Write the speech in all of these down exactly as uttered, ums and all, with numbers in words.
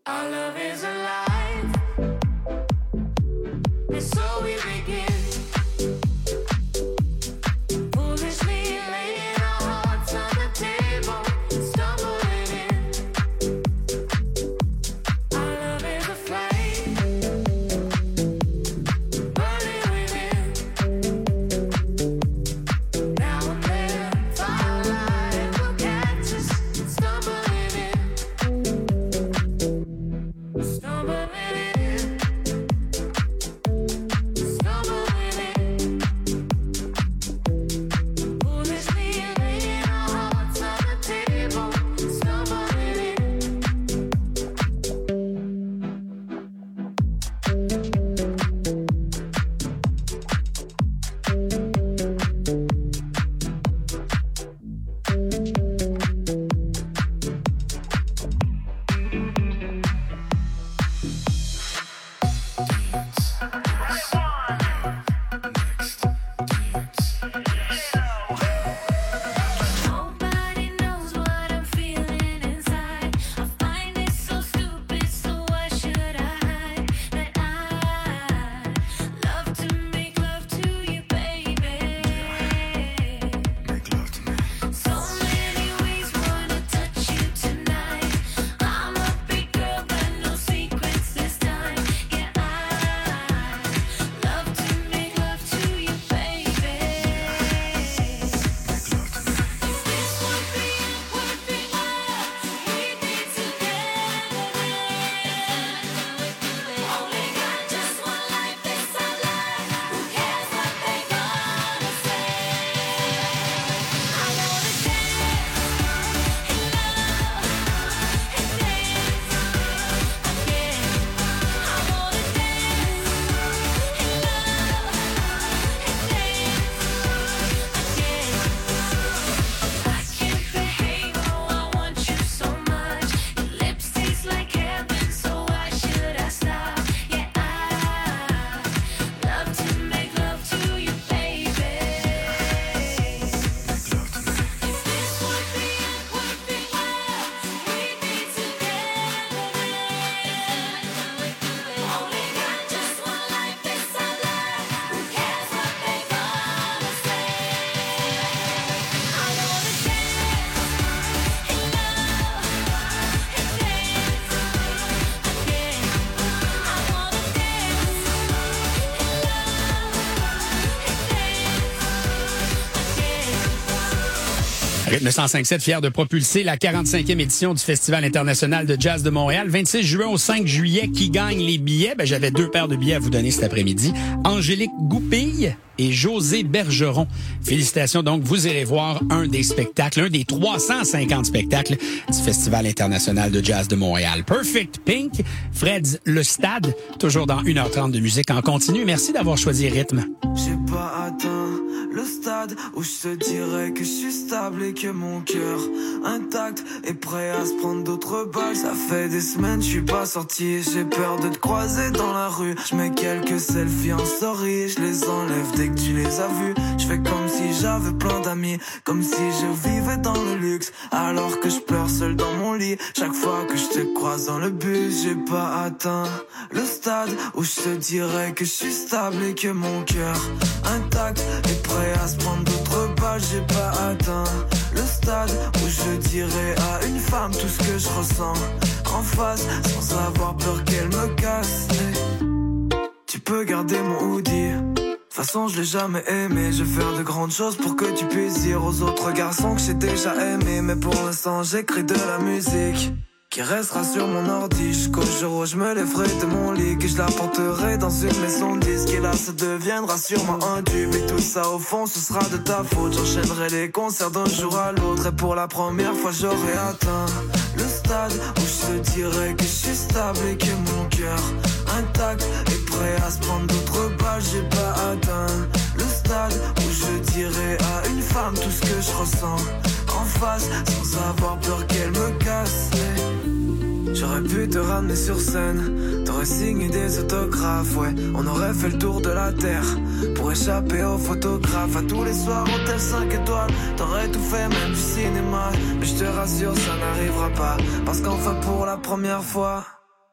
Our love is alive, and so we begin. Foolishly laying our hearts on the table, stumbling in. Our love is a flame, burning within. Now and then, firelight will catch us, stumbling in. Stumbling in. Stumbling in. Foolishly laying our hearts on the table, stumbling in. Nobody knows what I'm feeling inside. I find it so stupid, so why should I hide? That I love to make love to you, baby. Make love to me. So many ways wanna touch you tonight. I'm a big girl, but no secrets this time. Yeah, I love to make love to you, baby. If this would be a perfect world, we'd be together. Only got just one life, this our life. Who cares what they gonna say? I wanna dance and love and dance again. I wanna dance and love and dance again. I can't behave, oh I want you so much. Your lips taste like heaven, so why should I stop? Yeah, I love to make love to you, baby. If this would be a perfect world, we'd be together. Only got just one life, this our life. Who cares what they gonna say? I wanna dance and love and dance again. I wanna dance and love and dance again. Rythme cent cinq sept, fier de propulser la quarante-cinquième édition du Festival international de jazz de Montréal. vingt-six juin au cinq juillet, qui gagne les billets? Ben, j'avais deux paires de billets à vous donner cet après-midi. Angélique Goupille et José Bergeron. Félicitations. Donc, vous irez voir un des spectacles, un des trois cent cinquante spectacles du Festival international de jazz de Montréal. Perfect Pink, Fred's Le Stade, toujours dans une heure trente de musique en continu. Merci d'avoir choisi Rythme. J'ai pas atteint le stade où je te dirais que je suis stable et que mon cœur intact est prêt à se prendre d'autres balles. Ça fait des semaines, je suis pas sorti, j'ai peur de te croiser dans la rue. Je mets quelques selfies en story, je les enlève dès que tu les as vus. Je fais comme si j'avais plein d'amis, comme si je vivais dans le luxe, alors que je pleure seul dans mon lit. Chaque fois que je te croise dans le bus, j'ai pas atteint le stade où je te dirais que je suis stable et que mon cœur intact est prêt à se prendre d'autres balles. J'ai pas atteint le stade où je dirais à une femme tout ce que je ressens en face, sans avoir peur qu'elle me casse. Mais tu peux garder mon hoodie, de toute façon je l'ai jamais aimé. Je vais faire de grandes choses pour que tu puisses dire aux autres garçons que j'ai déjà aimé. Mais pour l'instant j'écris de la musique qui restera sur mon ordi jusqu'au jour où je me lèverai de mon lit, que je la porterai dans une maison de disques. Et là ça deviendra sûrement un tube, et tout ça au fond ce sera de ta faute. J'enchaînerai les concerts d'un jour à l'autre, et pour la première fois j'aurai atteint le stade où je te dirais que je suis stable et que mon cœur intact est prêt à se prendre d'autres balles. J'ai pas atteint le stade où je dirais à une femme tout ce que je ressens en face, sans avoir peur qu'elle me casse. J'aurais pu te ramener sur scène, t'aurais signé des autographes, ouais. On aurait fait le tour de la terre pour échapper aux photographes. À tous les soirs, hôtel cinq étoiles, t'aurais tout fait, même du cinéma. Mais je te rassure, ça n'arrivera pas, parce qu'enfin pour la première fois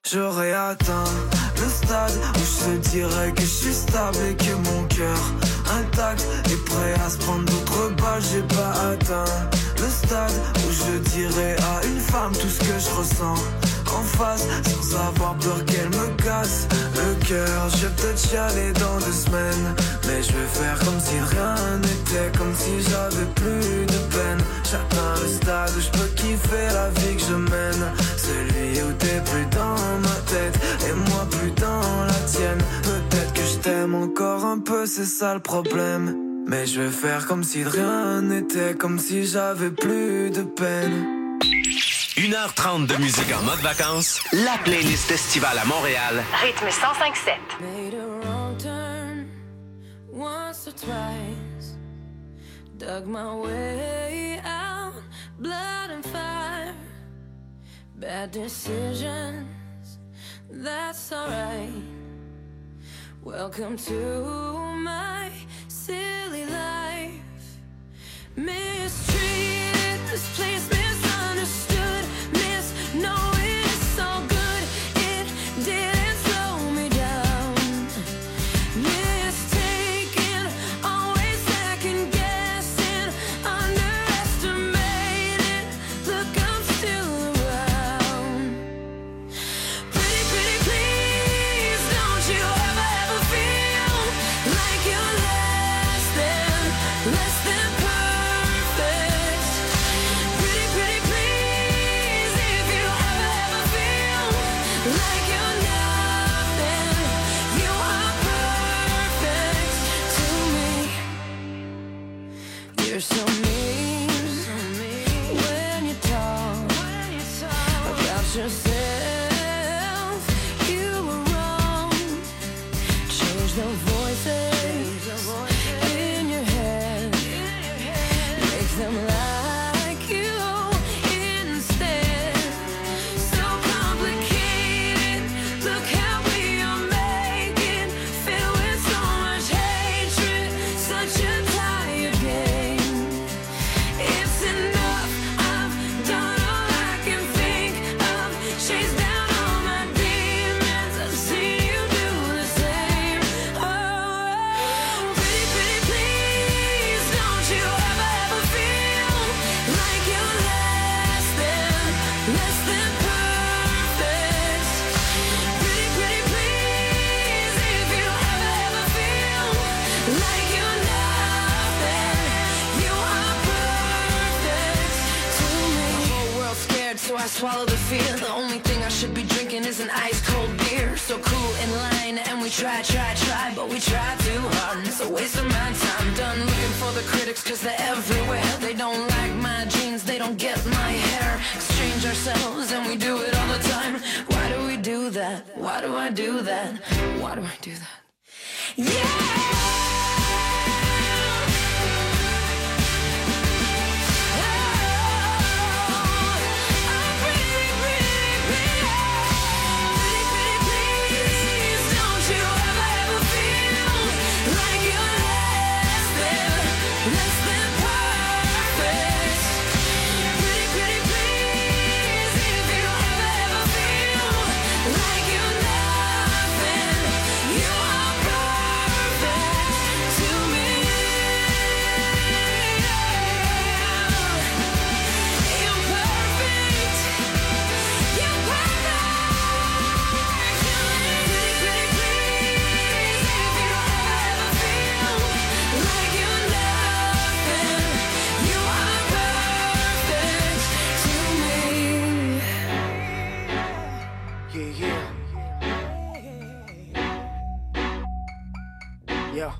J'aurais atteint le stade où je te dirais que je suis stable et que mon cœur intact est prêt à se prendre d'autres balles. J'ai pas atteint le stade où je dirais à une femme tout ce que je ressens en face, sans avoir peur qu'elle me casse le cœur. Je vais peut-être chialer dans deux semaines, mais je vais faire comme si rien n'était, comme si j'avais plus de peine. J'atteins le stade où je peux kiffer la vie que je mène, celui où t'es plus dans ma tête et moi plus dans la tienne. Peut-être que je t'aime encore un peu, c'est ça le problème, mais je vais faire comme si de rien n'était, comme si j'avais plus de peine. une heure trente de musique en mode vacances, la playlist estivale à Montréal. Rythme cent cinq sept. Made a wrong turn once or twice. Dug my way out, blood and fire. Bad decisions, that's alright. Welcome to my silly life. Mistreated, this place misunderstood. Miss, no, it's all good. It didn't slow me down. Mistaken, always second guessing, underestimated. Look, I'm still around. Pretty, pretty, please, don't you ever, ever feel like you're less than, less than perfect. Pretty, pretty, please, if you ever, ever feel like you're nothing, you are perfect to me. You're so mean when you talk about yourself. You were wrong. Change the voices in your head. Make them like you instead. So complicated. Look how we are making. Filled with so much hatred. Such a tired game. It's enough. I've done all I can think of. Chased down all my demons. I've seen you do the same. Oh, pretty, pretty, please, don't you ever, ever feel like you're less than, less than perfect. Pretty, pretty, please, if you ever, ever feel like you're nothing, you are perfect to me. The whole world's scared, so I swallow the fear. The only thing I should be drinking is an ice cold beer. So cool in line, and we try, try, try, but we try too hard, and it's a waste of my time. Done looking for the critics, cause they're everywhere. They don't like my jeans, they don't get my hair. Exchange ourselves, and we do it all the time. Why do we do that? Why do I do that? Why do I do that? Yeah! Yeah.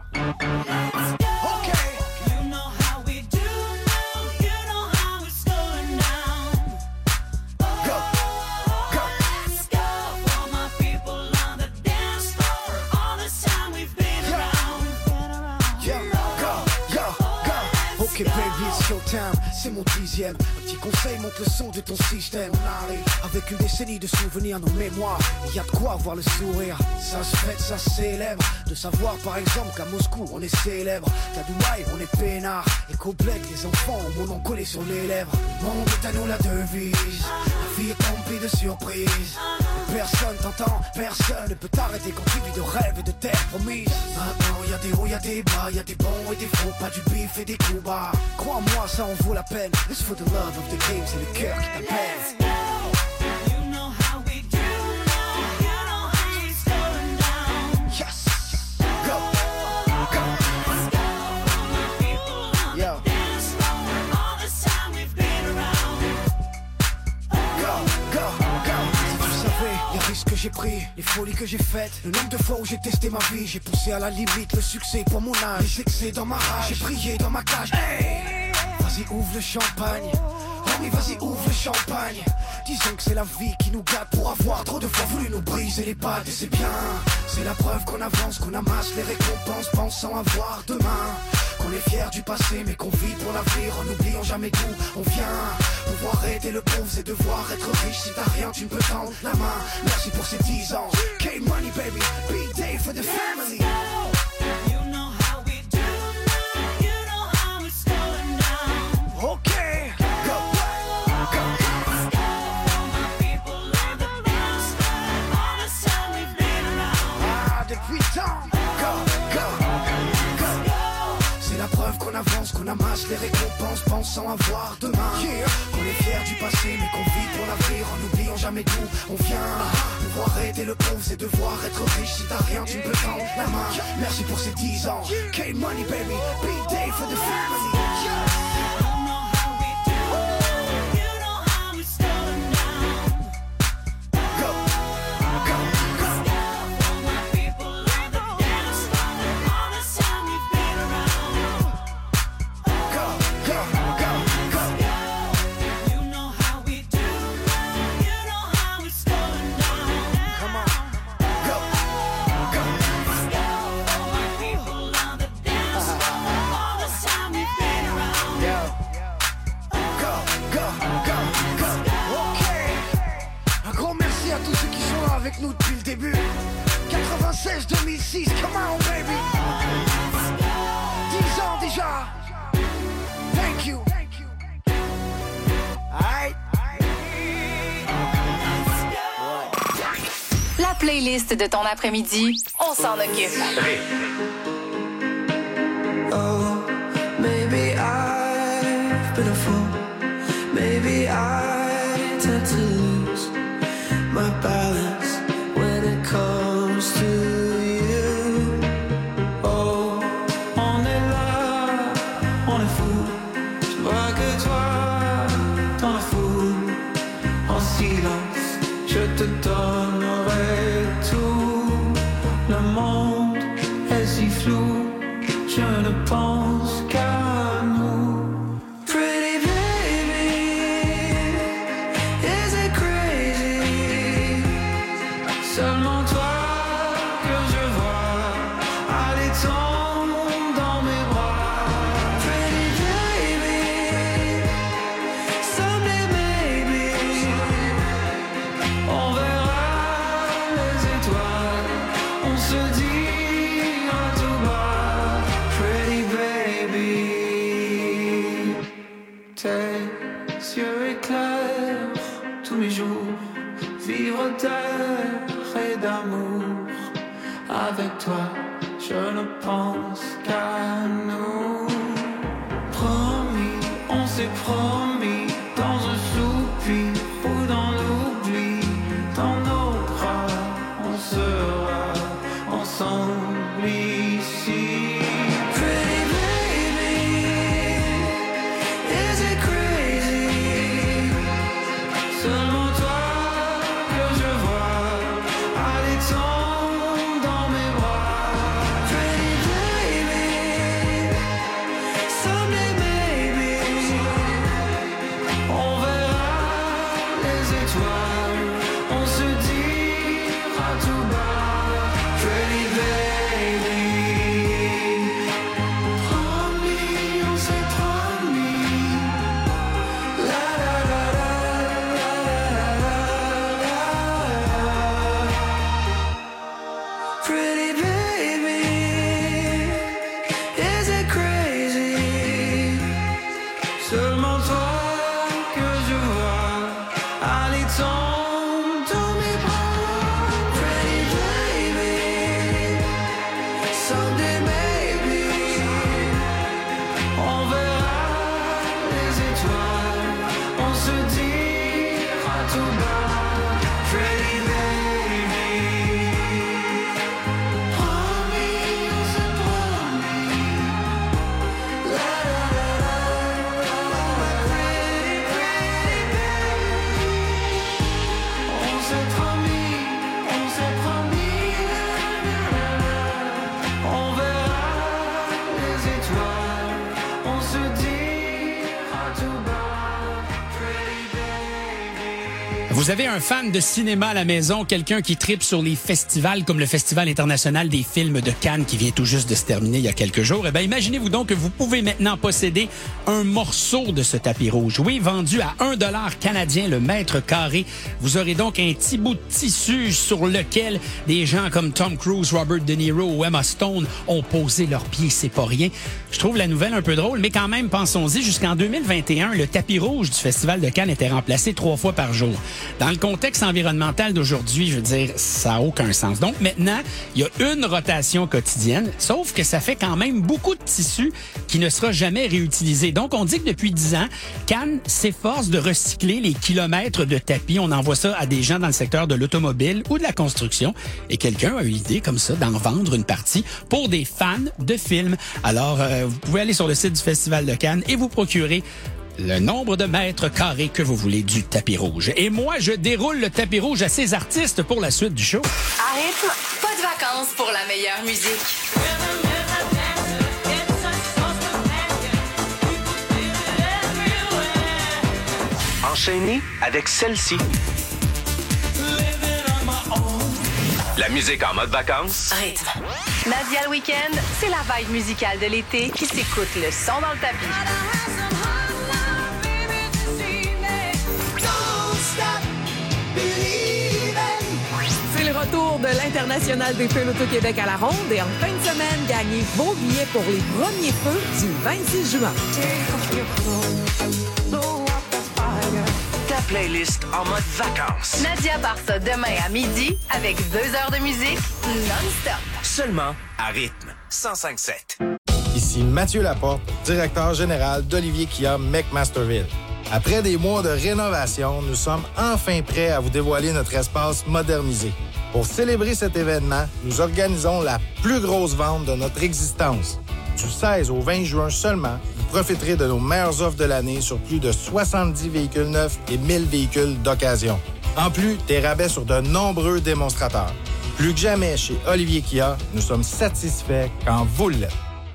Baby, it's showtime, c'est mon dixième. Un petit conseil, monte le son de ton système. Allez, avec une décennie de souvenirs, nos mémoires, il y a de quoi avoir le sourire. Ça se fête, ça se célèbre. De savoir par exemple qu'à Moscou on est célèbre, qu'à Dubaï on est peinard, et qu'au bled les enfants ont mon nom collé sur les lèvres. Le monde est à nous la devise, la vie est remplie de surprises. personne t'entend, personne ne peut t'arrêter quand tu vis de rêves et de terre promise. Maintenant y'a des hauts, y'a des bas, y'a des bons et des faux, pas du bif et des coups bas. Crois-moi, ça en vaut la peine. It's for the love of the game, c'est le cœur qui t'appelle. Que j'ai pris, les folies que j'ai faites, le nombre de fois où j'ai testé ma vie, j'ai poussé à la limite le succès pour mon âge, les excès dans ma rage, j'ai prié dans ma cage. Hey, vas-y ouvre le champagne, homie vas-y ouvre le champagne. Disons que c'est la vie qui nous gâte pour avoir trop de fois voulu nous briser les pattes et c'est bien. C'est la preuve qu'on avance, qu'on amasse les récompenses, pensant avoir demain. Qu'on est fier du passé mais qu'on vit pour l'avenir en n'oubliant jamais d'où on vient. Pouvoir aider le pauvre c'est devoir être riche. Si t'as rien tu ne peux tendre la main. Merci pour ces dix ans. K-Money baby, big day for the family. You know how we do now. You know how it's going down. Okay, go, go, go. My people love the dance. All the time we've been around. Ah, depuis tant. Go, go, go. C'est la preuve qu'on avance, qu'on amasse les récompenses, pensant avoir demain. Yeah. Qu'on est fier du passé, mais qu'on vit pour l'avenir en n'oubliant jamais d'où on vient. Uh-huh. Pouvoir aider le pauvre, c'est devoir être riche. Si t'as rien, tu ne peux tendre la main. Merci pour ces dix ans. K-Money baby, big day for the family. Yeah. Nous depuis le début quatre-vingt-seize deux mille six, come on baby. dix ans déjà. Thank you. Aïe. La playlist de ton après-midi, on s'en occupe. Oh, maybe I've been a fool. Maybe I tend to lose my balance when it comes to you. Oh, on est là, on est fou. Je vois que toi, dans la foule, en silence, je te donnerai tout. Le monde est si flou, je ne pense qu'à nous. Pretty baby, is it crazy? Seulement toi que je vois, allez tombe dans mes bras. Pretty baby, someday maybe, on verra les étoiles, on se dit à tout bas. Pretty baby, tes yeux éclairent tous mes jours, vivre d'air et d'amour. Avec toi, je ne pense qu'à nous. Promis, on s'est promis, dans un soupir ou dans l'oubli, dans nos bras, on sera ensemble ici. Pretty baby, is it crazy? Seulement toi que je vois, allez tombe dans mes bras. Pretty baby, someday maybe, on verra les étoiles, on se dit Vous avez un fan de cinéma à la maison, quelqu'un qui tripe sur les festivals comme le Festival international des films de Cannes qui vient tout juste de se terminer il y a quelques jours. Eh bien, imaginez-vous donc que vous pouvez maintenant posséder un morceau de ce tapis rouge. Oui, vendu à un dollar canadien le mètre carré. Vous aurez donc un petit bout de tissu sur lequel des gens comme Tom Cruise, Robert De Niro ou Emma Stone ont posé leurs pieds. C'est pas rien. Je trouve la nouvelle un peu drôle, mais quand même, pensons-y, jusqu'en deux mille vingt et un, le tapis rouge du Festival de Cannes était remplacé trois fois par jour. Dans le contexte environnemental d'aujourd'hui, je veux dire, ça n'a aucun sens. Donc maintenant, il y a une rotation quotidienne, sauf que ça fait quand même beaucoup de tissu qui ne sera jamais réutilisé. Donc on dit que depuis dix ans, Cannes s'efforce de recycler les kilomètres de tapis. On envoie ça à des gens dans le secteur de l'automobile ou de la construction. Et quelqu'un a eu l'idée comme ça d'en vendre une partie pour des fans de films. Alors, euh, vous pouvez aller sur le site du Festival de Cannes et vous procurer le nombre de mètres carrés que vous voulez du tapis rouge. Et moi, je déroule le tapis rouge à ces artistes pour la suite du show. À rythme, pas de vacances pour la meilleure musique. Enchaîné avec celle-ci. La musique en mode vacances. Rythme. Nadia le week-end, c'est la vibe musicale de l'été qui s'écoute le son dans le tapis. C'est le retour de l'International des feux l'Auto-Québec à la ronde et en fin de semaine, gagnez vos billets pour les premiers feux du vingt-six juin. Ta playlist en mode vacances. Nadia part ça demain à midi avec deux heures de musique non-stop. Seulement à rythme cent cinq sept. Ici Mathieu Laporte, directeur général d'Olivier Kia McMasterville. Après des mois de rénovation, nous sommes enfin prêts à vous dévoiler notre espace modernisé. Pour célébrer cet événement, nous organisons la plus grosse vente de notre existence. Du seize au vingt juin seulement, vous profiterez de nos meilleures offres de l'année sur plus de soixante-dix véhicules neufs et mille véhicules d'occasion. En plus, des rabais sur de nombreux démonstrateurs. Plus que jamais chez Olivier Kia, nous sommes satisfaits quand vous l'êtes.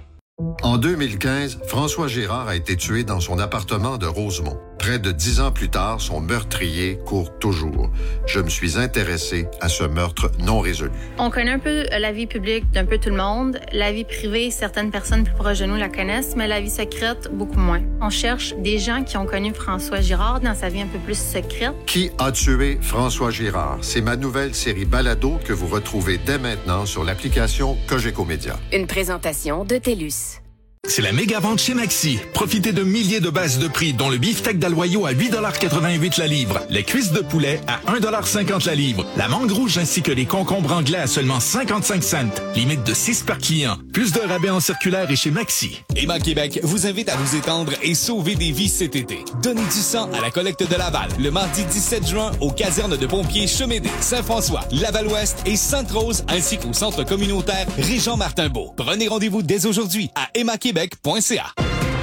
En deux mille quinze, François Girard a été tué dans son appartement de Rosemont. Près de dix ans plus tard, son meurtrier court toujours. Je me suis intéressé à ce meurtre non résolu. On connaît un peu la vie publique d'un peu tout le monde. La vie privée, certaines personnes plus proches de nous la connaissent, mais la vie secrète, beaucoup moins. On cherche des gens qui ont connu François Girard dans sa vie un peu plus secrète. Qui a tué François Girard? C'est ma nouvelle série balado que vous retrouvez dès maintenant sur l'application Cogeco Média. Une présentation de TELUS. C'est la méga vente chez Maxi. Profitez de milliers de bases de prix, dont le beefsteak d'Aloyau à huit dollars quatre-vingt-huit la livre, les cuisses de poulet à un dollar cinquante la livre, la mangue rouge ainsi que les concombres anglais à seulement cinquante-cinq cents. Limite de six par client. Plus de rabais en circulaire et chez Maxi. Emma Québec vous invite à vous étendre et sauver des vies cet été. Donnez du sang à la collecte de Laval le mardi dix-sept juin aux casernes de pompiers Chemédé, Saint-François, Laval-Ouest et Sainte-Rose ainsi qu'au centre communautaire Régent-Martinbeau. Prenez rendez-vous dès aujourd'hui à emma québec point c a.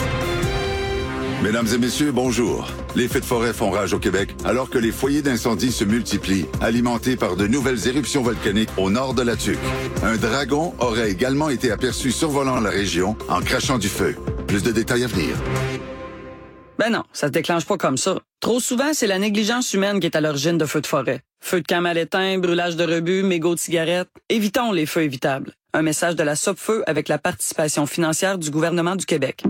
Mesdames et messieurs, bonjour. Les feux de forêt font rage au Québec alors que les foyers d'incendie se multiplient, alimentés par de nouvelles éruptions volcaniques au nord de la Tuque. Un dragon aurait également été aperçu survolant la région en crachant du feu. Plus de détails à venir. Ben non, ça se déclenche pas comme ça. Trop souvent, c'est la négligence humaine qui est à l'origine de feux de forêt. Feux de camp mal éteints, brûlage de rebut, mégots de cigarettes. Évitons les feux évitables. Un message de la Sopfeu avec la participation financière du gouvernement du Québec.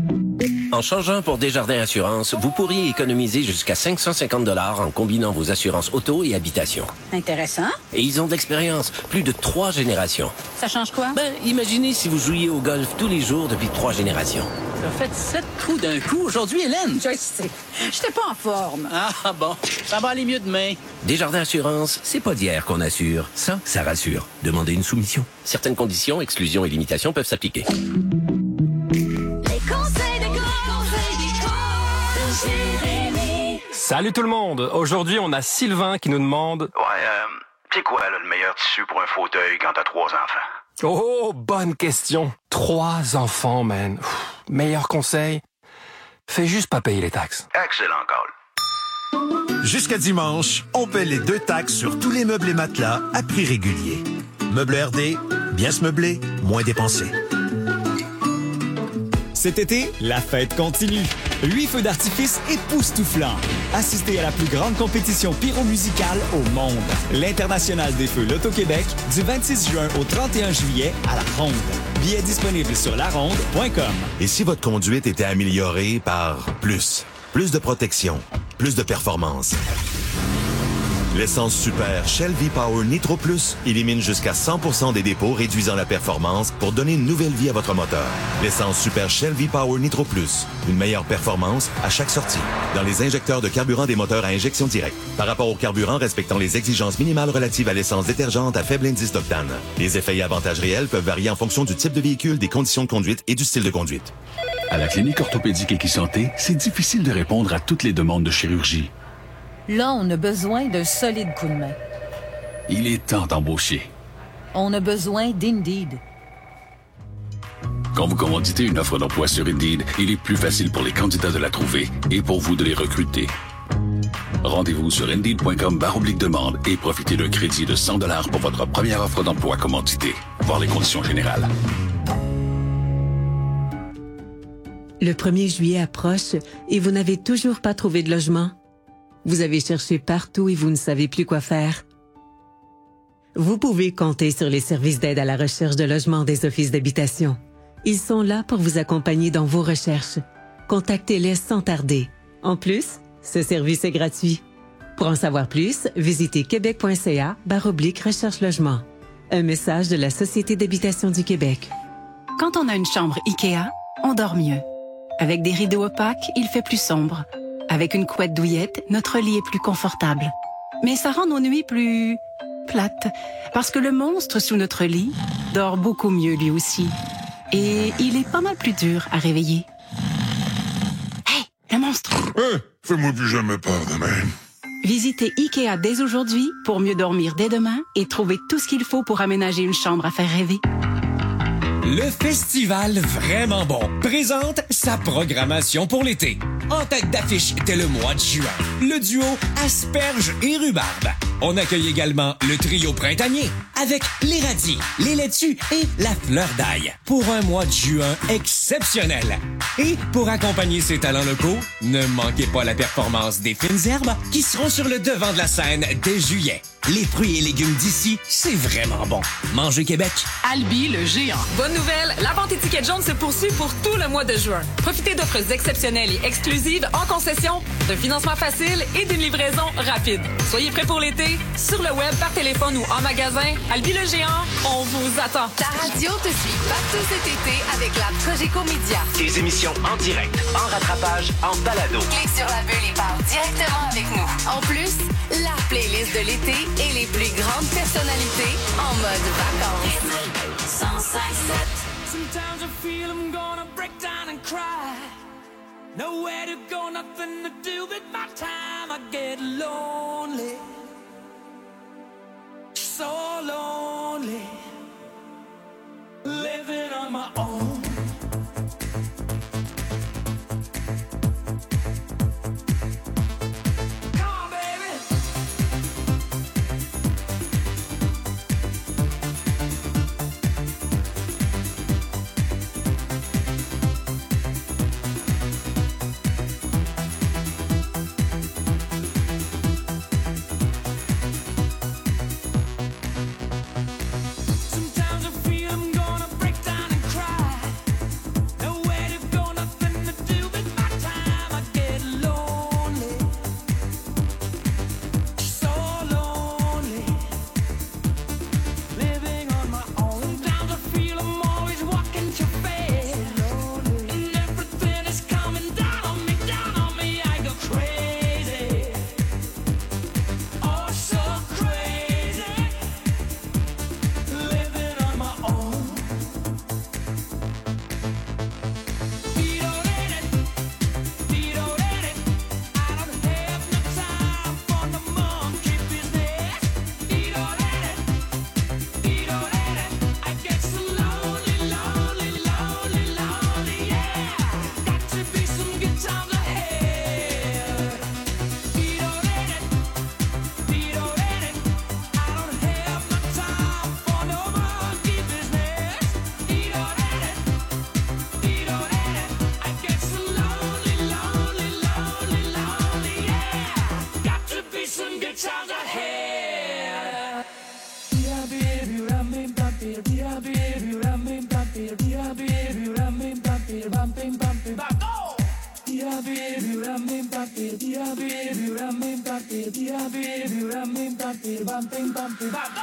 En changeant pour Desjardins Assurance, vous pourriez économiser jusqu'à cinq cent cinquante dollars en combinant vos assurances auto et habitation. Intéressant. Et ils ont de l'expérience, plus de trois générations. Ça change quoi? Ben, imaginez si vous jouiez au golf tous les jours depuis trois générations. T'as fait sept coups d'un coup aujourd'hui, Hélène. Je sais. J'étais pas en forme. Ah bon, ça va aller mieux demain. Desjardins Assurance, c'est pas d'hier qu'on assure. Ça, ça rassure. Demandez une soumission. Certaines conditions, exclusions et limitations peuvent s'appliquer. Salut tout le monde! Aujourd'hui, on a Sylvain qui nous demande... Ouais, euh, c'est quoi là, le meilleur tissu pour un fauteuil quand t'as trois enfants? Oh, bonne question! Trois enfants, man. Pff, meilleur conseil, fais juste pas payer les taxes. Excellent call. Jusqu'à dimanche, on paie les deux taxes sur tous les meubles et matelas à prix régulier. Meubles R D, bien se meubler, moins dépenser. Cet été, la fête continue. Huit feux d'artifice époustouflants. Assistez à la plus grande compétition pyromusicale au monde. L'International des Feux Loto-Québec, du vingt-six juin au trente et un juillet à La Ronde. Billets disponibles sur la ronde point com. Et si votre conduite était améliorée par plus? Plus de protection, plus de performance. L'essence super Shell V-Power Nitro Plus élimine jusqu'à cent pour cent des dépôts, réduisant la performance pour donner une nouvelle vie à votre moteur. L'essence super Shell V-Power Nitro Plus, une meilleure performance à chaque sortie. Dans les injecteurs de carburant des moteurs à injection directe. Par rapport au carburant respectant les exigences minimales relatives à l'essence détergente à faible indice d'octane. Les effets et avantages réels peuvent varier en fonction du type de véhicule, des conditions de conduite et du style de conduite. À la clinique orthopédique Equisanté, c'est difficile de répondre à toutes les demandes de chirurgie. Là, on a besoin d'un solide coup de main. Il est temps d'embaucher. On a besoin d'Indeed. Quand vous commanditez une offre d'emploi sur Indeed, il est plus facile pour les candidats de la trouver et pour vous de les recruter. Rendez-vous sur Indeed point com barre oblique demande et profitez d'un crédit de cent dollars pour votre première offre d'emploi commanditée. Voir les conditions générales. Le premier juillet approche et vous n'avez toujours pas trouvé de logement? Vous avez cherché partout et vous ne savez plus quoi faire? Vous pouvez compter sur les services d'aide à la recherche de logement des offices d'habitation. Ils sont là pour vous accompagner dans vos recherches. Contactez-les sans tarder. En plus, ce service est gratuit. Pour en savoir plus, visitez québec point c a barre oblique recherche logement. Un message de la Société d'habitation du Québec. Quand on a une chambre IKEA, on dort mieux. Avec des rideaux opaques, il fait plus sombre. Avec une couette douillette, notre lit est plus confortable. Mais ça rend nos nuits plus plates, parce que le monstre sous notre lit dort beaucoup mieux lui aussi. Et il est pas mal plus dur à réveiller. Hey, le monstre! Hey, fais-moi plus jamais peur demain. Visitez IKEA dès aujourd'hui pour mieux dormir dès demain et trouver tout ce qu'il faut pour aménager une chambre à faire rêver. Le festival Vraiment Bon présente sa programmation pour l'été. En tête d'affiche dès le mois de juin, le duo Asperges et Rhubarbe. On accueille également le trio printanier avec les radis, les laitues et la fleur d'ail pour un mois de juin exceptionnel. Et pour accompagner ces talents locaux, ne manquez pas la performance des fines herbes qui seront sur le devant de la scène dès juillet. Les fruits et légumes d'ici, c'est vraiment bon. Manger Québec. Albi le géant. Bonne nouvelle, la vente étiquette jaune se poursuit pour tout le mois de juin. Profitez d'offres exceptionnelles et exclusives en concession, de financement facile et d'une livraison rapide. Soyez prêts pour l'été, sur le web, par téléphone ou en magasin. Albi le géant, on vous attend. Ta radio te suit partout cet été avec la Cogeco Média. Des émissions en direct, en rattrapage, en balado. Clique sur la bulle et parle directement avec nous. En plus, la playlist de l'été et les plus grandes personnalités en mode vacances. Sometimes I feel I'm gonna break down and cry. Nowhere to go, nothing to do with my time. I get lonely, so lonely, living on my own. Sometimes I feel I'm gonna break down and cry. bumping, bumping, bumping.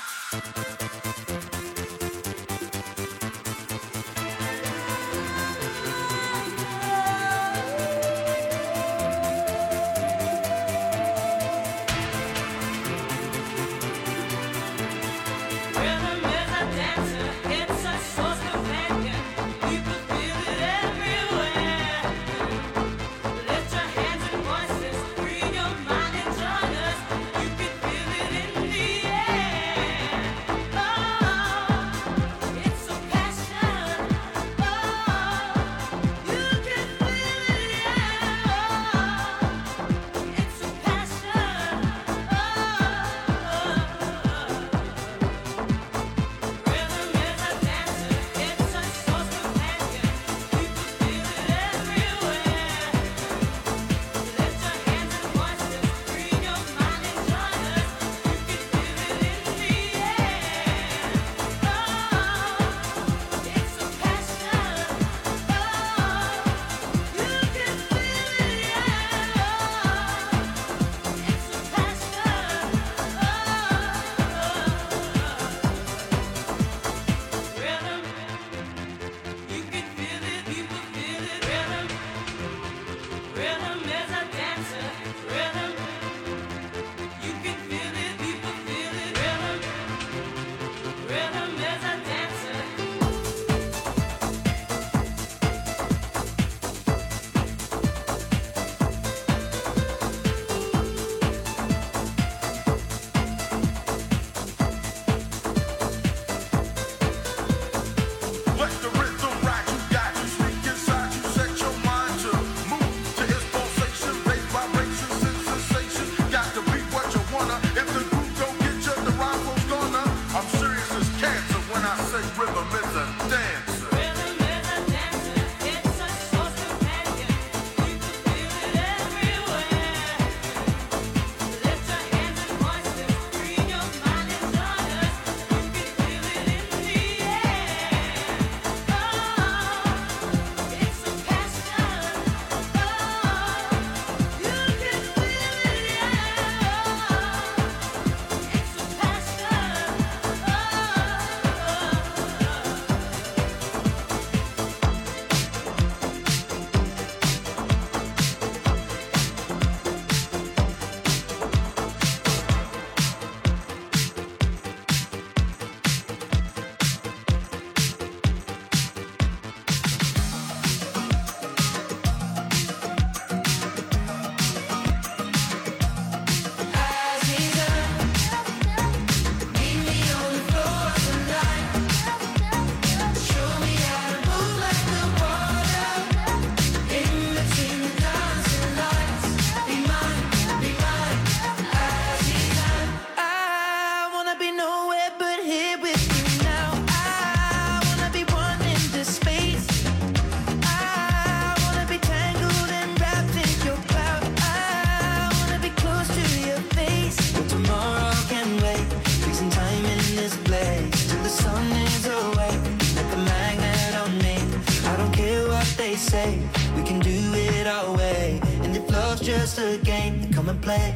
say we can do it our way. And if love's just a game, then come and play.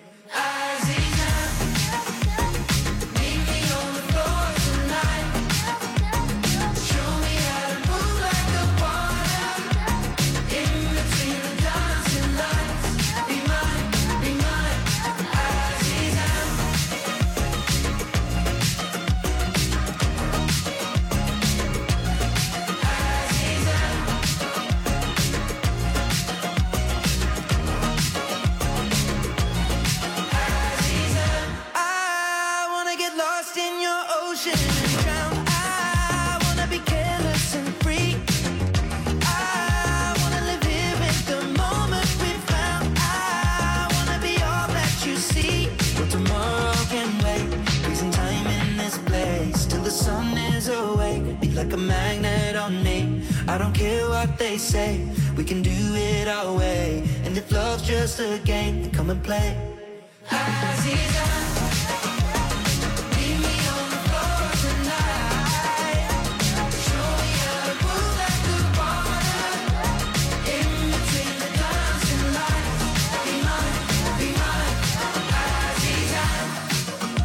Like a magnet on me, I don't care what they say, we can do it our way. And if love's just a game, then come and play. Aziza, meet me on the floor tonight. Show me how to move like the water, in between the dancing lights. Be mine, be mine, Aziza.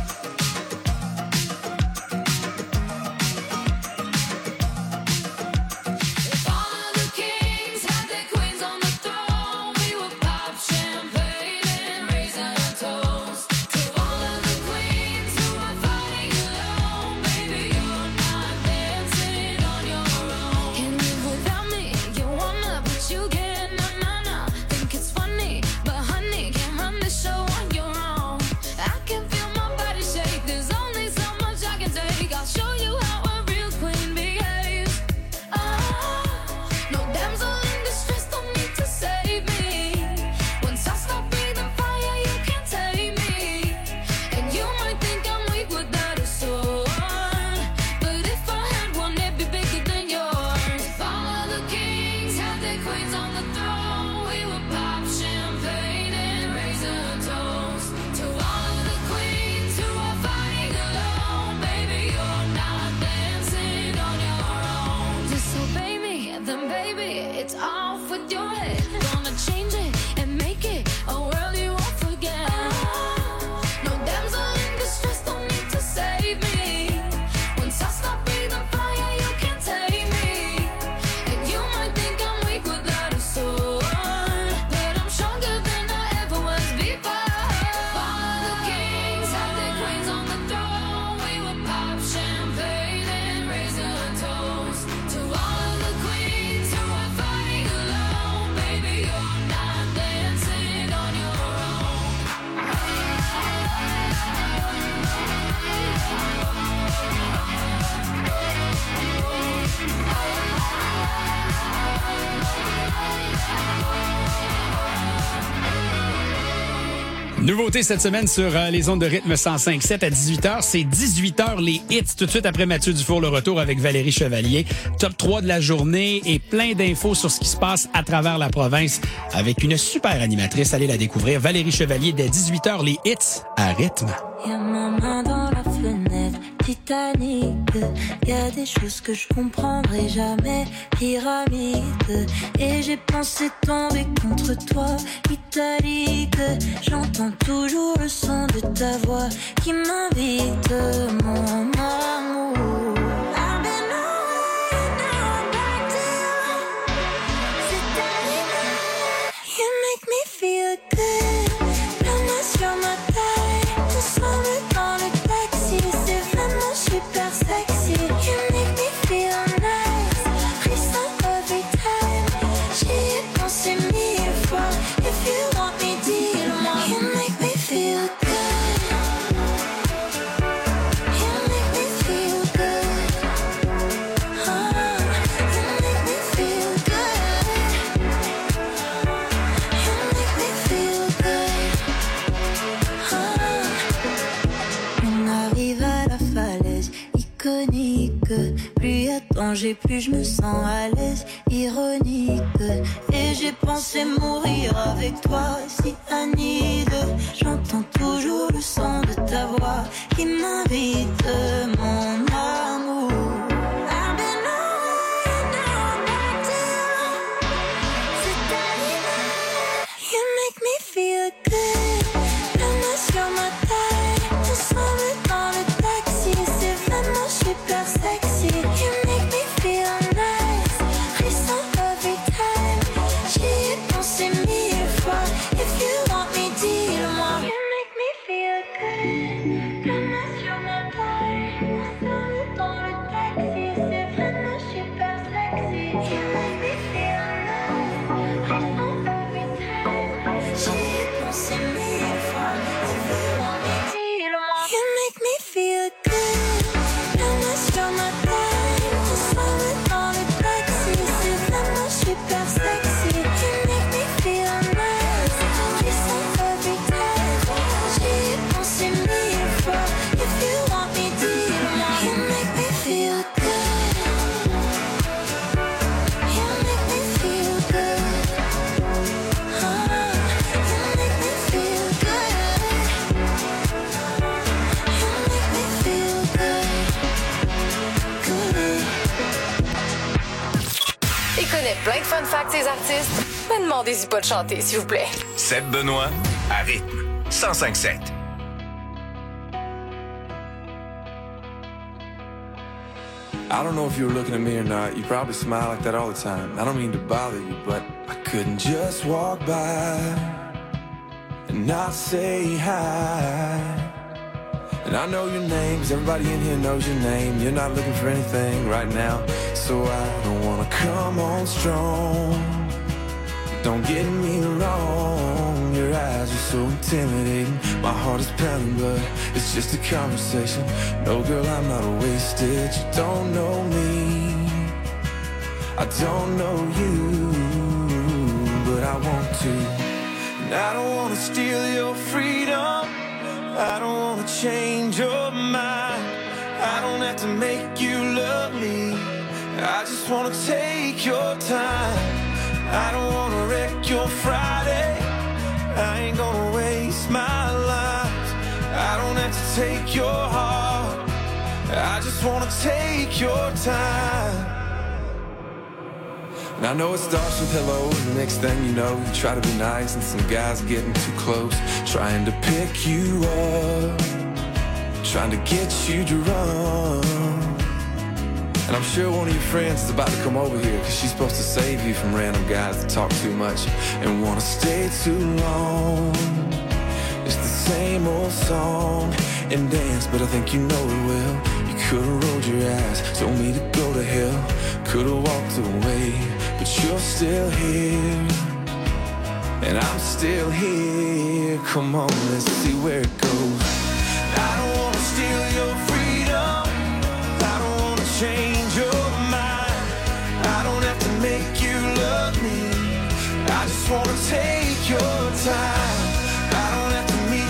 Nouveauté cette semaine sur euh, les ondes de rythme cent cinq sept à dix-huit heures. C'est dix-huit heures les hits. Tout de suite après Mathieu Dufour, le retour avec Valérie Chevalier. Top trois de la journée et plein d'infos sur ce qui se passe à travers la province avec une super animatrice. Allez la découvrir. Valérie Chevalier dès dix-huit heures les hits à rythme. Y'a ma main dans la fenêtre, Titanic. Y'a des choses que je comprendrai jamais, pyramide. Et j'ai pensé tomber contre toi, italique. J'entends toujours le son de ta voix qui m'invite, mon amour. I've been away, now I'm back to you. C'est terminé. You make me feel good. La main sur ma taille, ensemble dans le taxi. C'est vraiment super sexy. You make me feel nice. Frisson every time. J'y ai pensé mille fois. If you want me, dis-le-moi. You make me feel good. You make me feel good. Oh, you make me feel good. You make me feel good. Oh. On arrive à la falaise iconique. Plus y a danger, plus je me sens à l'aise, ironique. Et j'ai pensé mourir avec toi, si Anide. J'entends toujours le son de ta voix qui m'invite, mon amour. I've been away, now I'm back to you. C'est terminé. You make me feel good. La main sur ma taille, ensemble dans le taxi. C'est vraiment super sexy. You make me feel nice. Frisson every time. J'y ai pensé mille fois. If you want me, dis-le-moi. You make me feel good. La main sur ma taille, ensemble dans le taxi. C'est vraiment super sexy. You make me feel nice. Frisson every time. J'y ai pensé mille fois. If you want me, dis-le-moi. You make me feel good. La main sur ma taille, ensemble dans le taxi. C'est vraiment super sexy. You make me feel nice. Frisson every time. J'y ai pensé mille fois. If you want me, dis-le-moi. You make me feel good. You make me feel good. Oh, you make me feel good. You make me feel good. Good. Il connaît plein de fun facts, ces artistes. Mais demandez-y pas de chanter, s'il vous plaît. Seb Benoît, à rythme cent cinq sept. I don't know if you were looking at me or not. You probably smile like that all the time. I don't mean to bother you, but I couldn't just walk by and not say hi. And I know your name, 'cause everybody in here knows your name. You're not looking for anything right now, so I don't wanna come on strong. Don't get me wrong, your eyes are so intimidating. My heart is pounding, but it's just a conversation. No, girl, I'm not wasted. You don't know me, I don't know you, but I want to. And I don't want to steal your freedom, I don't want to change your mind. I don't have to make you love me, I just want to take your time. I don't wanna wreck your Friday, I ain't gonna waste my life. I don't have to take your heart, I just wanna take your time. And I know it starts with hello, and the next thing you know, you try to be nice, and some guy's getting too close, trying to pick you up, trying to get you drunk. And I'm sure one of your friends is about to come over here, 'cause she's supposed to save you from random guys that talk too much and wanna stay too long. It's the same old song and dance, but I think you know it well. You could've rolled your eyes, told me to go to hell, could've walked away, but you're still here, and I'm still here. Come on, let's see where it goes. I don't wanna steal your freedom, I don't wanna change your mind, I don't have to make you love me, I just wanna take your time. I don't have to meet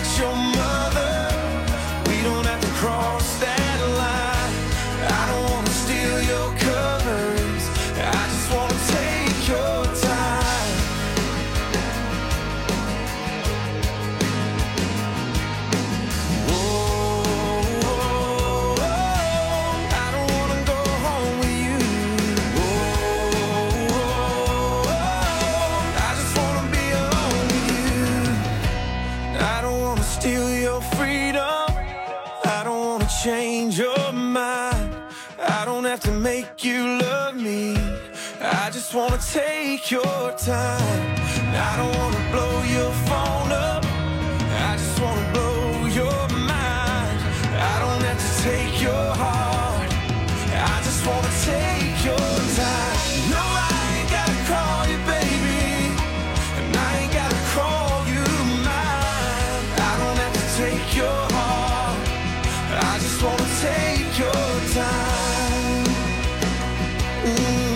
to change your mind. I don't have to make you love me. I just wanna take your time. I don't wanna blow your phone up. I just wanna blow your mind. I don't have to take your heart. I just wanna take your time. No, I ain't gotta call you baby, and I ain't gotta call you mine. I don't have to take your heart. I just wanna take your time. Ooh.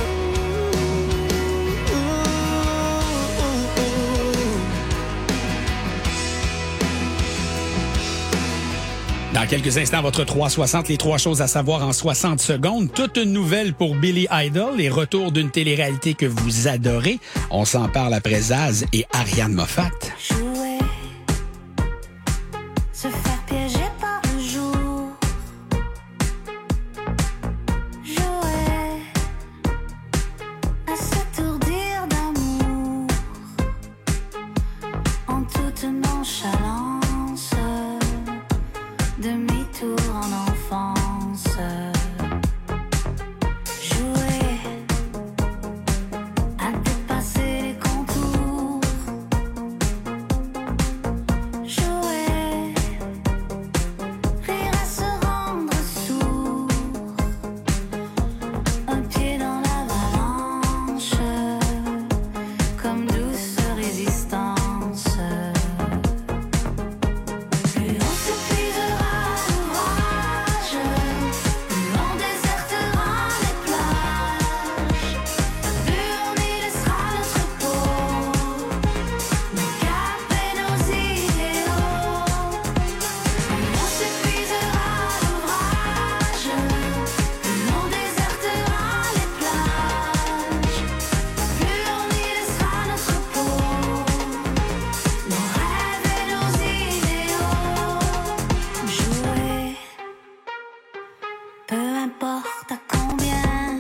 Dans quelques instants, votre trois cent soixante, les trois choses à savoir en soixante secondes. Toute une nouvelle pour Billy Idol, les retours d'une télé-réalité que vous adorez. On s'en parle après Zaz et Ariane Moffat. Jouer, se faire piéger par le jour. Jouer, à s'étourdir d'amour. En toute nonchalance, demi-tour en enfance. Jouer, à dépasser les contours. Jouer, rire à se rendre sourd. Un pied dans l'avalanche, comme douce résistance. Plus on s'épuisera à l'ouvrage, plus on désertera les plages, plus on y laissera notre peau, nos caps et nos idéaux. Plus on s'épuisera à l'ouvrage, plus on désertera les plages, plus on y laissera notre peau, nos rêves et nos idéaux. Jouer, peu importe à combien.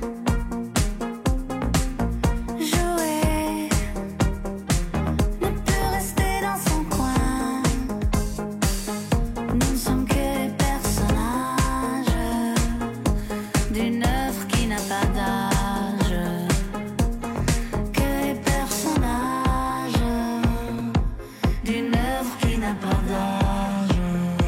Jouer, ne peut rester dans son coin. Nous ne sommes que les personnages d'une œuvre qui n'a pas d'âge. Que les personnages d'une œuvre qui n'a pas d'âge.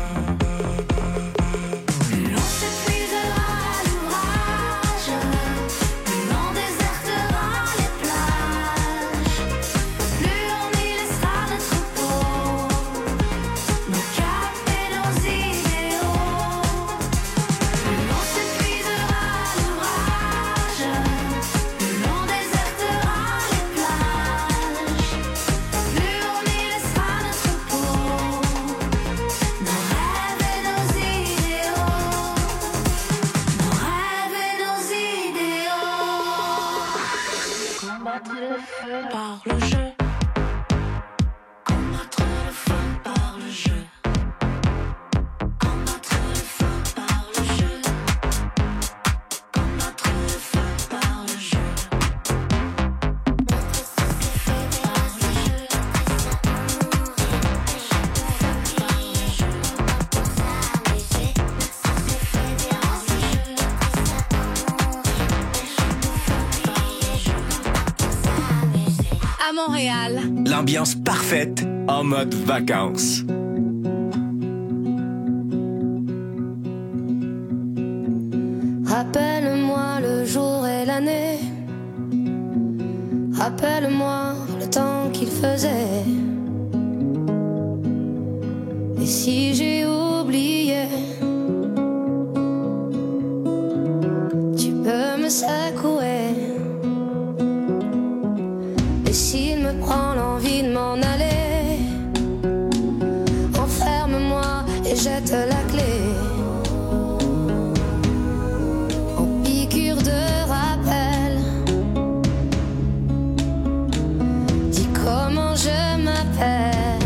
Plus on s'épuisera à l'ouvrage, plus on désertera les plages, plus on y laissera notre peau, nos caps et nos idéaux. Plus on s'épuisera à l'ouvrage, plus on désertera les plages, plus on y laissera notre peau, nos rêves et nos idéaux. Nos rêves et nos idéaux. Combattre le feu par le jeu. Combattre le feu par le jeu. Combattre le feu par le jeu. Combattre le feu par le jeu. À Montréal, L'ambiance parfaite en mode vacances. Rappelle-moi le jour et l'année. Rappelle-moi le temps qu'il faisait. Et si j'ai oublié, tu peux me secouer. Et s'il me prend l'envie de m'en aller, enferme-moi et jette la clé. En piqûre de rappel, dis comment je m'appelle.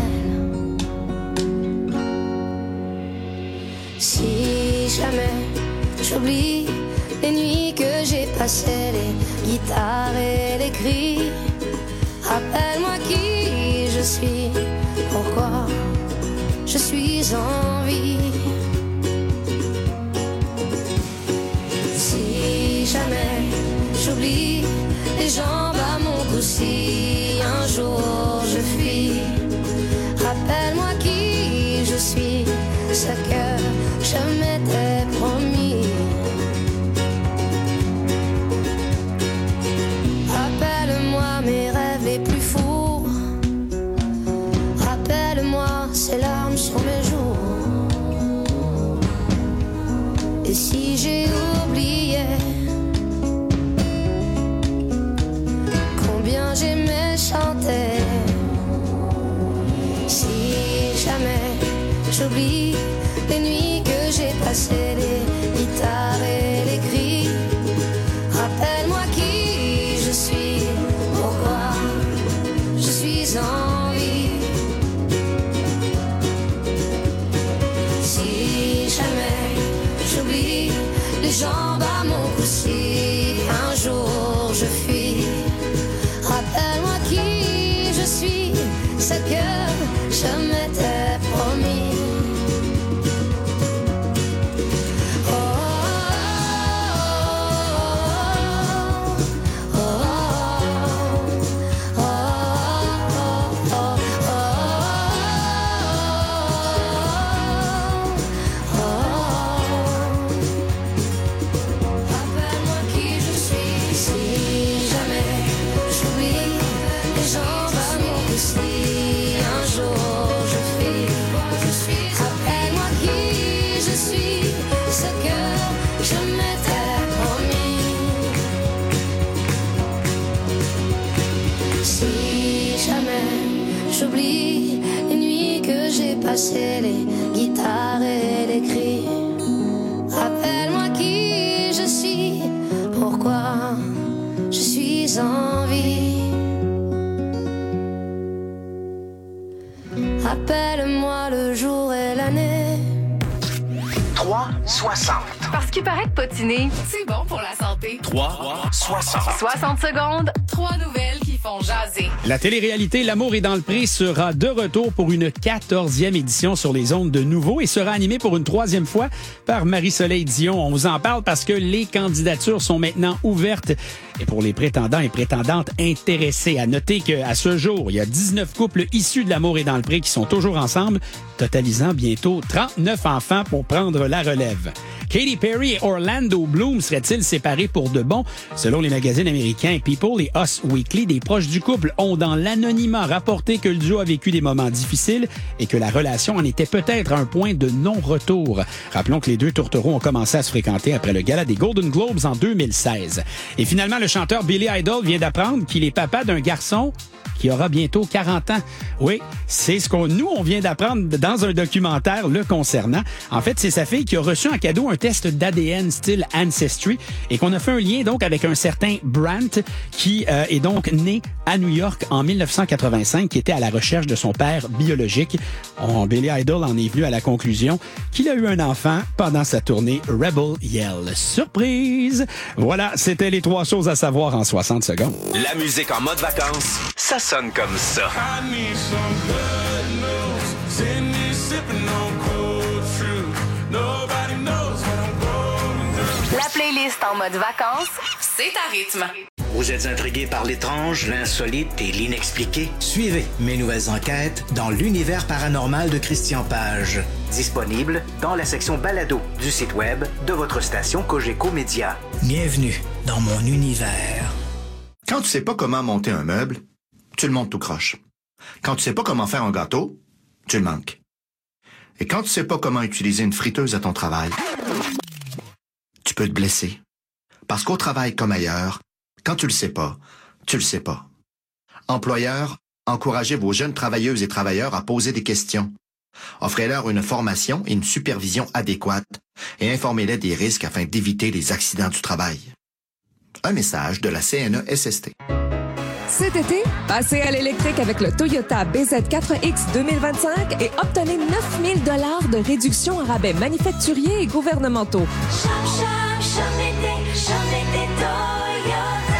Si jamais j'oublie les nuits que j'ai passées, les guitares et les cris, rappelle-moi qui je suis, pourquoi je suis en vie. jambes à mon cou si un jour je fuis. Rappelle-moi qui je suis, ce que je m'étais promis. Rappelle-moi mes rêves les plus fous. Rappelle-moi ces larmes sur mes joues. Et si j'ai oublié combien j'aimais chanter, si jamais j'oublie les nuits que j'ai passées, les guitares et les cris, rappelle-moi qui je suis, pourquoi je suis en vie. Si jamais j'oublie les jambes à mon cou, si un jour je fuis, rappelle-moi qui je suis, ce que je m'étais promis. J'oublie les nuits que j'ai passées, les guitares et les cris. Rappelle-moi qui je suis, pourquoi je suis en vie. Rappelle-moi le jour et l'année. trois soixante. Parce qu'il paraît que potiner, c'est bon pour la santé. trois soixante. soixante secondes, trois nouvelles qui font jaser. La télé-réalité L'amour est dans le pré sera de retour pour une quatorzième édition sur les ondes de Nouveau et sera animée pour une troisième fois par Marie-Soleil Dion. On vous en parle parce que les candidatures sont maintenant ouvertes et pour les prétendants et prétendantes intéressés. À noter qu'à ce jour, il y a dix-neuf couples issus de L'amour est dans le pré qui sont toujours ensemble, totalisant bientôt trente-neuf enfants pour prendre la relève. Katy Perry et Orlando Bloom seraient-ils séparés pour de bon? Selon les magazines américains People et Us Weekly, des proches du couple ont dans l'anonymat rapporté que le duo a vécu des moments difficiles et que la relation en était peut-être à un point de non-retour. Rappelons que les deux tourtereaux ont commencé à se fréquenter après le gala des Golden Globes en deux mille seize. Et finalement, le chanteur Billy Idol vient d'apprendre qu'il est papa d'un garçon qui aura bientôt quarante ans. Oui, c'est ce qu'on nous, on vient d'apprendre dans un documentaire le concernant. En fait, c'est sa fille qui a reçu en cadeau un test d'A D N style Ancestry et qu'on a fait un lien donc avec un certain Brant qui euh, est donc né à New York en mille neuf cent quatre-vingt-cinq, qui était à la recherche de son père biologique. On, Billy Idol en est venu à la conclusion qu'il a eu un enfant pendant sa tournée Rebel Yell. Surprise! Voilà, c'était les trois choses à savoir en soixante secondes. La musique en mode vacances, ça sonne comme ça. I need some good news. Send me sipping on cold fruit. Nobody knows what I'm going through. La playlist en mode vacances, c'est à rythme. Vous êtes intrigué par l'étrange, l'insolite et l'inexpliqué? Suivez mes nouvelles enquêtes dans l'univers paranormal de Christian Page. Disponible dans la section balado du site web de votre station Cogeco Média. Bienvenue dans mon univers. Quand tu sais pas comment monter un meuble, tu le montes tout croche. Quand tu sais pas comment faire un gâteau, tu le manques. Et quand tu sais pas comment utiliser une friteuse à ton travail, tu peux te blesser. Parce qu'au travail comme ailleurs, quand tu le sais pas, tu le sais pas. Employeurs, encouragez vos jeunes travailleuses et travailleurs à poser des questions. Offrez-leur une formation et une supervision adéquate et informez-les des risques afin d'éviter les accidents du travail. Un message de la C N E S S T. Cet été, passez à l'électrique avec le Toyota B Z quatre X deux mille vingt-cinq et obtenez neuf mille dollars de réduction en rabais manufacturiers et gouvernementaux. Chum, chum, chum l'été, chum l'été Toyota.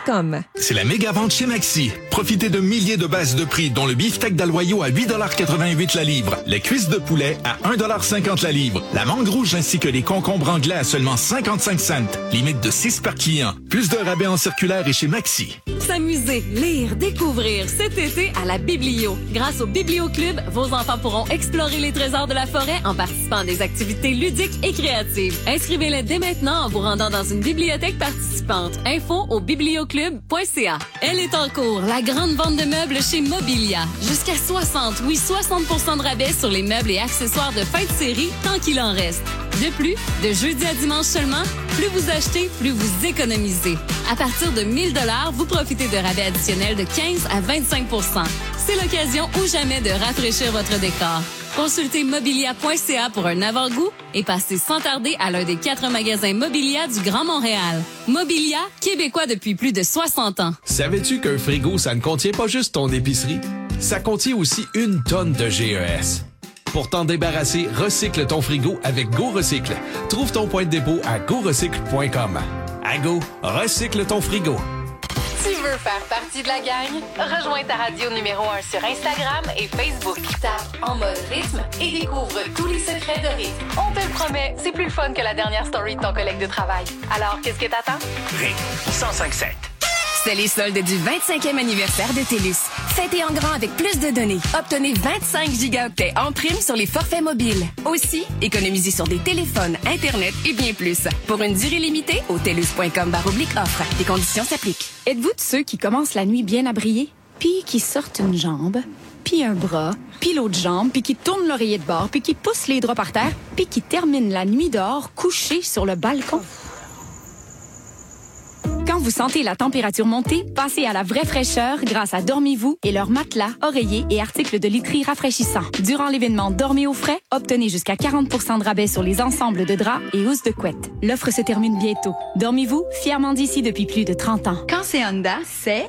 com. C'est la méga vente chez Maxi. Profitez de milliers de baisses de prix, dont le beefsteak d'Aloyau à huit dollars quatre-vingt-huit la livre, les cuisses de poulet à un dollar cinquante la livre, la mangue rouge ainsi que les concombres anglais à seulement cinquante-cinq cents. Limite de six par client. Plus de rabais en circulaire et chez Maxi. S'amuser, lire, découvrir cet été à la Biblio. Grâce au Biblio Club, vos enfants pourront explorer les trésors de la forêt en participant à des activités ludiques et créatives. Inscrivez-les dès maintenant en vous rendant dans une bibliothèque participante. Info au biblioclub point c a. Elle est en cours, la grande vente de meubles chez Mobilia. Jusqu'à soixante, oui, soixante pour cent de rabais sur les meubles et accessoires de fin de série tant qu'il en reste. De plus, de jeudi à dimanche seulement, plus vous achetez, plus vous économisez. À partir de mille dollars, vous profitez de rabais additionnels de quinze à vingt-cinq pour cent. C'est l'occasion ou jamais de rafraîchir votre décor. Consultez mobilia point c a pour un avant-goût et passez sans tarder à l'un des quatre magasins Mobilia du Grand Montréal. Mobilia, québécois depuis plus de soixante ans. Savais-tu qu'un frigo, ça ne contient pas juste ton épicerie? Ça contient aussi une tonne de G E S. Pour t'en débarrasser, recycle ton frigo avec Go Recycle. Trouve ton point de dépôt à go recycle point com. À Go, recycle ton frigo. Tu veux faire partie de la gang? Rejoins ta radio numéro un sur Instagram et Facebook. Tape en mode rythme et découvre tous les secrets de rythme. On te le promet, c'est plus le fun que la dernière story de ton collègue de travail. Alors, qu'est-ce que t'attends? Rythme cent cinq sept. C'est les soldes du vingt-cinquième anniversaire de TELUS. Fêtez en grand avec plus de données. Obtenez vingt-cinq gigaoctets en prime sur les forfaits mobiles. Aussi, économisez sur des téléphones, Internet et bien plus. Pour une durée limitée, au telus point com barre oblique offre. Des conditions s'appliquent. Êtes-vous de ceux qui commencent la nuit bien à briller, puis qui sortent une jambe, puis un bras, puis l'autre jambe, puis qui tournent l'oreiller de bord, puis qui poussent les draps par terre, puis qui terminent la nuit dehors couchés sur le balcon? Quand vous sentez la température monter, passez à la vraie fraîcheur grâce à Dormez-vous et leurs matelas, oreillers et articles de literie rafraîchissants. Durant l'événement Dormez au frais, obtenez jusqu'à quarante pour cent de rabais sur les ensembles de draps et housses de couette. L'offre se termine bientôt. Dormez-vous, fièrement d'ici depuis plus de trente ans. Quand c'est Honda, c'est...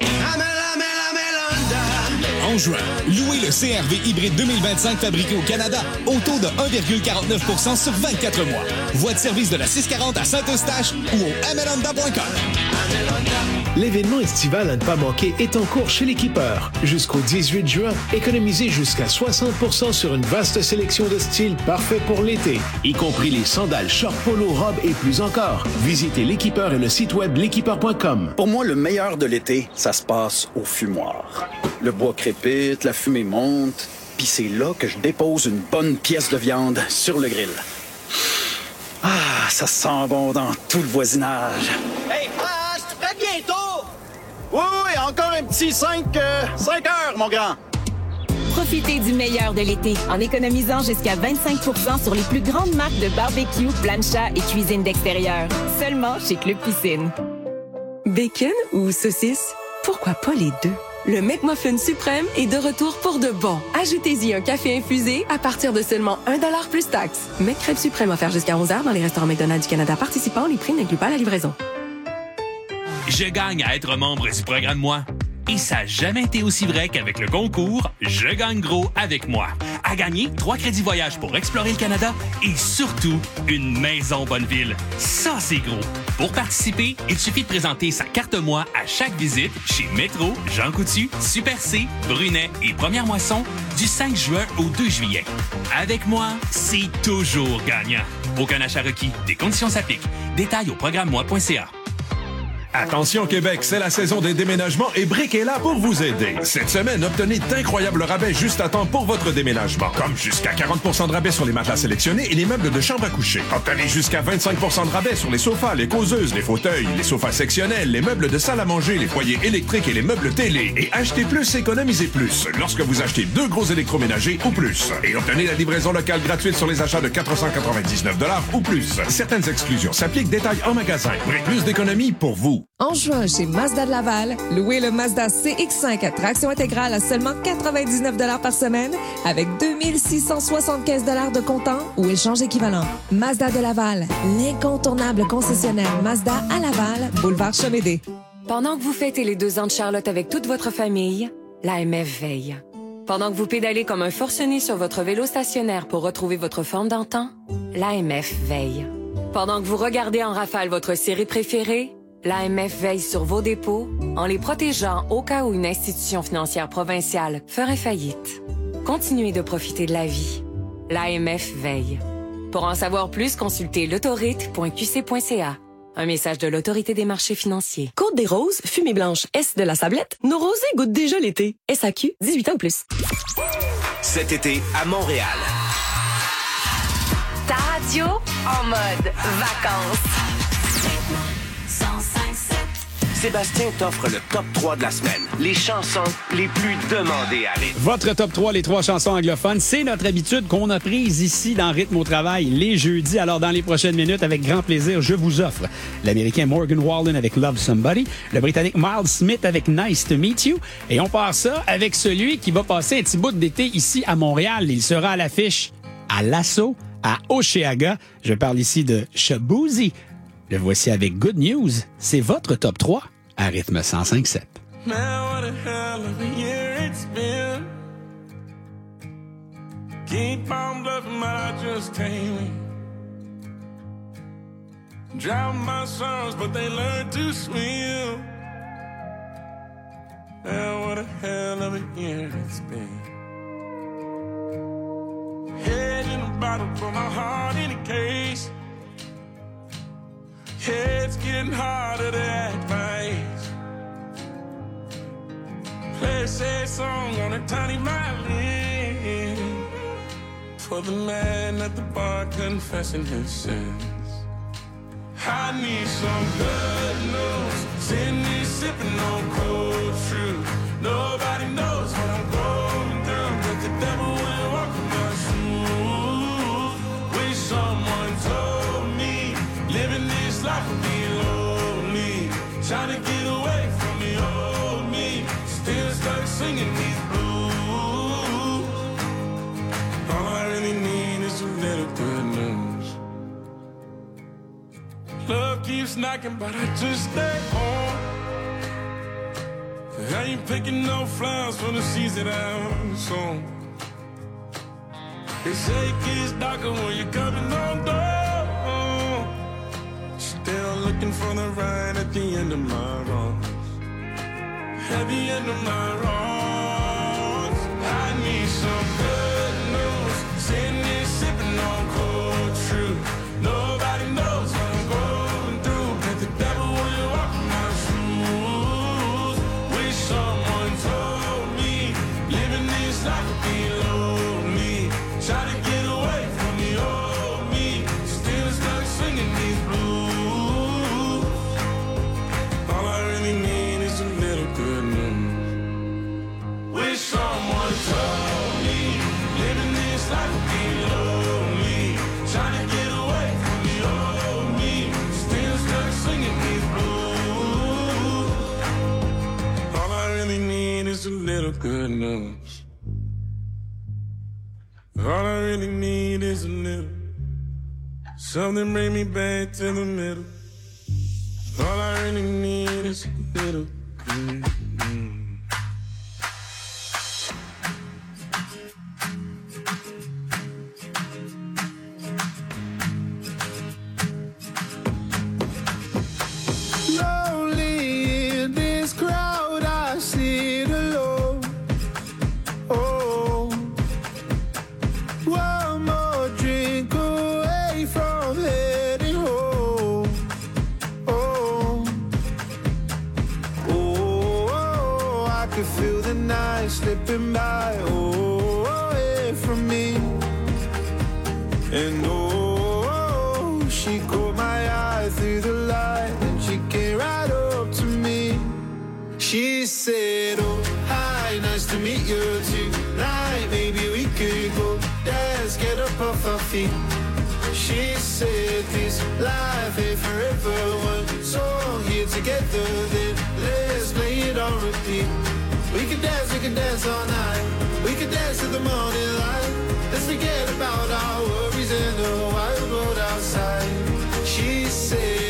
En juin, louez le C R V hybride deux mille vingt-cinq fabriqué au Canada au taux de un virgule quarante-neuf pour cent sur vingt-quatre mois. Voie de service de la six quarante à Saint-Eustache ou au amel honda point com. L'événement estival à ne pas manquer est en cours chez l'Équipeur. Jusqu'au dix-huit juin, économisez jusqu'à soixante pour cent sur une vaste sélection de styles parfaits pour l'été, y compris les sandales, shorts, polo, robes et plus encore. Visitez l'Équipeur et le site web l'équipeur point com. Pour moi, le meilleur de l'été, ça se passe au fumoir. Le bois crépite, la fumée monte, puis c'est là que je dépose une bonne pièce de viande sur le grill. Ah, ça sent bon dans tout le voisinage. Hey, ah, c'est prêt bientôt! Oui, oui, encore un petit cinq heures, mon grand. Profitez du meilleur de l'été en économisant jusqu'à vingt-cinq pour cent sur les plus grandes marques de barbecue, plancha et cuisine d'extérieur. Seulement chez Club Piscine. Bacon ou saucisse? Pourquoi pas les deux? Le McMuffin suprême est de retour pour de bon. Ajoutez-y un café infusé à partir de seulement un dollar plus taxe. McCrêpe suprême offert jusqu'à onze heures dans les restaurants McDonald's du Canada participants. Les prix n'incluent pas la livraison. Je gagne à être membre du programme Moi. Et ça n'a jamais été aussi vrai qu'avec le concours Je gagne gros avec moi. À gagner, trois crédits voyage pour explorer le Canada et surtout, une maison Bonneville. Ça, c'est gros. Pour participer, il suffit de présenter sa carte Moi à chaque visite chez Métro, Jean Coutu, Super C, Brunet et Première Moisson du cinq juin au deux juillet. Avec moi, c'est toujours gagnant. Aucun achat requis. Des conditions s'appliquent. Détails au programme moi point c a. Attention Québec, c'est la saison des déménagements et Brick est là pour vous aider. Cette semaine, obtenez d'incroyables rabais juste à temps pour votre déménagement. Comme jusqu'à quarante pour cent de rabais sur les matelas sélectionnés et les meubles de chambre à coucher. Obtenez jusqu'à vingt-cinq pour cent de rabais sur les sofas, les causeuses, les fauteuils, les sofas sectionnels, les meubles de salle à manger, les foyers électriques et les meubles télé. Et achetez plus, économisez plus lorsque vous achetez deux gros électroménagers ou plus. Et obtenez la livraison locale gratuite sur les achats de quatre cent quatre-vingt-dix-neuf dollars ou plus. Certaines exclusions s'appliquent, détails en magasin. Brick, plus d'économies pour vous. En juin, chez Mazda de Laval, louez le Mazda C X cinq à traction intégrale à seulement quatre-vingt-dix-neuf dollars par semaine avec deux mille six cent soixante-quinze dollars de comptant ou échange équivalent. Mazda de Laval, l'incontournable concessionnaire Mazda à Laval, boulevard Chomédé. Pendant que vous fêtez les deux ans de Charlotte avec toute votre famille, l'A M F veille. Pendant que vous pédalez comme un forcené sur votre vélo stationnaire pour retrouver votre forme d'antan, l'A M F veille. Pendant que vous regardez en rafale votre série préférée, L'A M F veille sur vos dépôts en les protégeant au cas où une institution financière provinciale ferait faillite. Continuez de profiter de la vie. L'A M F veille. Pour en savoir plus, consultez l'autorite point q c point c a. Un message de l'Autorité des marchés financiers. Côte des Roses, fumée blanche, S de la Sablette. Nos rosés goûtent déjà l'été. S A Q, dix-huit ans ou plus. Cet été à Montréal. Ta radio en mode vacances. Sébastien t'offre le top trois de la semaine. Les chansons les plus demandées à rythme. Votre top trois, les trois chansons anglophones, c'est notre habitude qu'on a prise ici dans Rythme au travail les jeudis. Alors, dans les prochaines minutes, avec grand plaisir, je vous offre l'Américain Morgan Wallen avec Love Somebody, le Britannique Miles Smith avec Nice to Meet You, et on part ça avec celui qui va passer un petit bout d'été ici à Montréal. Il sera à l'affiche à Lasso, à Oshéaga. Je parle ici de Shaboozey. Le voici avec Good News. C'est votre top trois à Rythme cent cinq sept. Man, what a hell of a year it's been. Keep on bluffing, but I just can't win. Drown my sons, but they learn to swim. Man, what a hell of a year it's been. Head in a bottle for my heart in a case. It's getting harder to act my age. Play a sad song on a tiny violin for the man at the bar confessing his sins. I need some good news. Sitting here sipping on cold truth. Nobody knows what I'm going through, but the devil will walk in my shoes. Wish someone told me living this life would be lonely. Trying to get away from the old me. Still stuck singing these blues. All I really need is a little good news. Love keeps knocking, but I just stay home. I ain't picking no flowers for the seeds that I've sown. They say it gets darker when you're coming on door. Still looking for the ride at the end of my wrongs. At the end of my wrongs. I need some good news. Sitting here sipping on cold truth. Nobody knows what I'm going through, but the devil will walk in my shoes. Wish someone told me living this life would be lonely. Try to get away from the old me. Still stuck singing these blues. All I really need is a little good news. Wish someone told me living this life would be lonely. Trying to get away from the old me. Still stuck singing these blues. All I really need is a little good news. All I really need is a little. Something bring me back to the middle. All I really need is a little good news. Lonely in this crowd, I sit alone. Oh, one more drink away from heading home. Oh, oh, oh, I could feel the night slipping by. Oh, away from me. And oh, she caught my eye through the light, and she came right up to me. She said, oh, hi, nice to meet you tonight. Maybe we could go dance, get up off our feet. She said, this life ain't forever. One song here together, then let's play it on repeat. We could dance, we could dance all night. We could dance to the morning light. Let's forget about our worries in the wild world outside. She said,